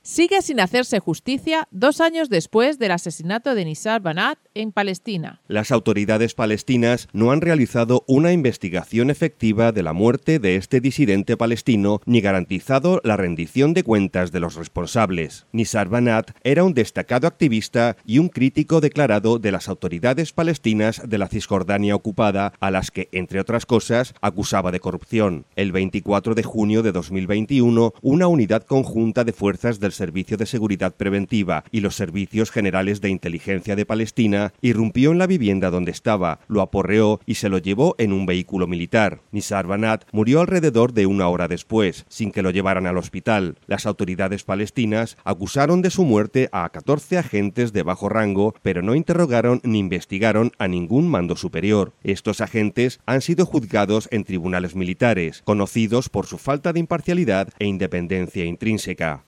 Sigue sin hacerse justicia 2 años después del asesinato de Nizar Banat en Palestina. Las autoridades palestinas no han realizado una investigación efectiva de la muerte de este disidente palestino ni garantizado la rendición de cuentas de los responsables. Nizar Banat era un destacado activista y un crítico declarado de las autoridades palestinas de la Cisjordania ocupada, a las que, entre otras cosas, acusaba de corrupción. El 24 de junio de 2021, una unidad conjunta de fuerzas del Servicio de Seguridad Preventiva y los Servicios Generales de Inteligencia de Palestina irrumpió en la vivienda donde estaba, lo aporreó y se lo llevó en un vehículo militar. Nizar Banat murió alrededor de 1 hora después, sin que lo llevaran al hospital. Las autoridades palestinas acusaron de su muerte a 14 agentes de bajo rango, pero no interrogaron ni investigaron a ningún mando superior. Estos agentes han sido juzgados en tribunales militares, conocidos por su falta de imparcialidad e independencia intrínseca.